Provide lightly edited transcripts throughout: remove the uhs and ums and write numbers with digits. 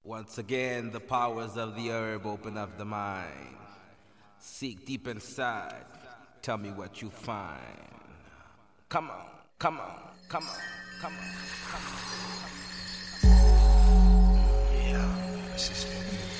Once again, the powers of the herb open up the mind. Seek deep inside. Tell me what you find. Come on, come on, come on, come on, come on. Yeah, this is good.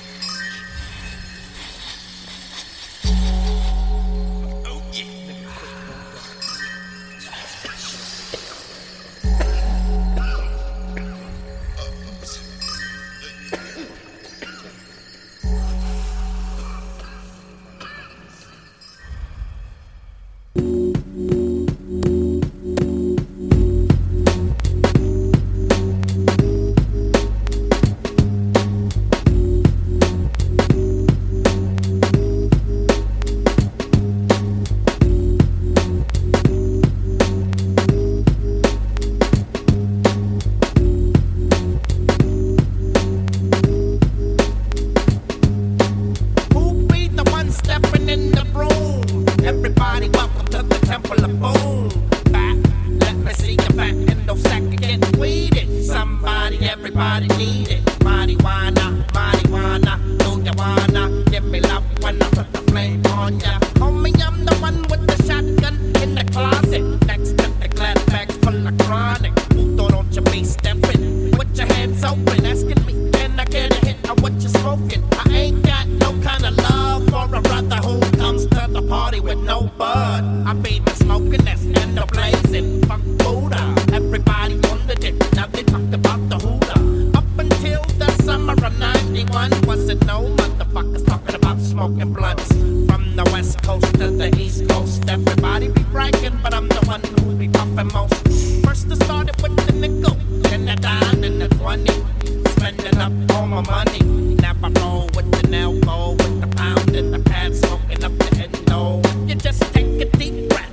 Everybody welcome to the temple of boom. Back, let me see your back and no stack again. Weeded. Somebody, everybody need it. Marijuana, marijuana, do you wanna give me love when I put the flame on ya? Homie, I'm the one with the shotgun in the closet, next to the glad bags full of chronic. Who don't you be stepping with your hands open, asking me can I get a hit of what you smoking? I ain't got no kind of love for a brother who comes to the party with no bud. I be the smoking that's in the blazing. Fuck Buddha, everybody wondered it. Now they talked about the hooter. Up until the summer of '91, wasn't no motherfuckers talking about smoking blunts. From the west coast to the east coast, everybody be bragging, but I'm the one who be puffing most. First I started with the nickel, then the dime, then the 20. Spending up all my money. Now I roll with the nail gold, with the pound and the pad, smoking up the endo. You just take a deep breath,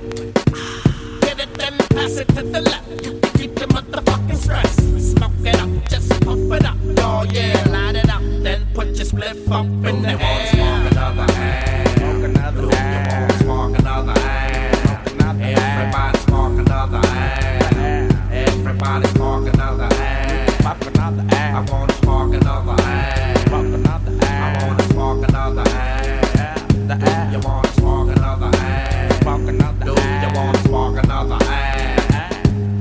get it then pass it to the left. Keep the motherfucking stress. Smoke it up, just puff it up. Oh yeah, light it up, then put your spliff up in the air. Smoke another ass, smoke another ass, smoke another ass. Everybody smoke another ass. Everybody smoke another ass. Pop another ass. I wanna smoke another ass. Pop another ass. I wanna smoke another ass. The ass. You wanna smoke another ass. Smoke another ass. You wanna smoke another ass.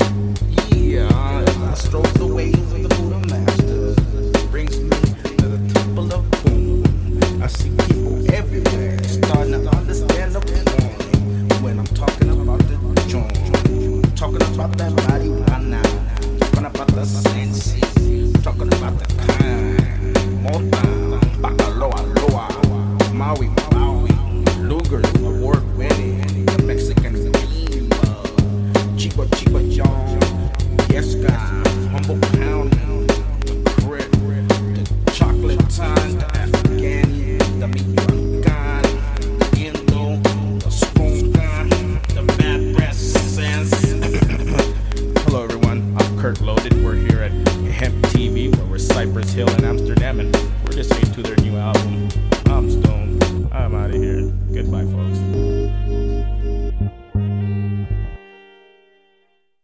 Yeah, as I stroke the waves of the Buddha Masters, brings me to the temple of boom. I see people everywhere starting to understand the point when I'm talking about the joint, talking about that marijuana, talking about the sensi, talking about the kind, Mota, Bacaloa, Loa, Maui, Luger, award-winning, the Mexican diva, Chiba Chiba John, Yes God, Humble Pound, the Crit, the Chocolate Time, the Afghani, the Michoacan, the Indo, the Spoon Gun, the Bad Breast Sense. Hello everyone, I'm Kurt Loaded. We're here at Hemp TV, where we're Cypress Hill in Amsterdam, and we're listening to their new album. I'm Stone. I'm out of here. Goodbye, folks.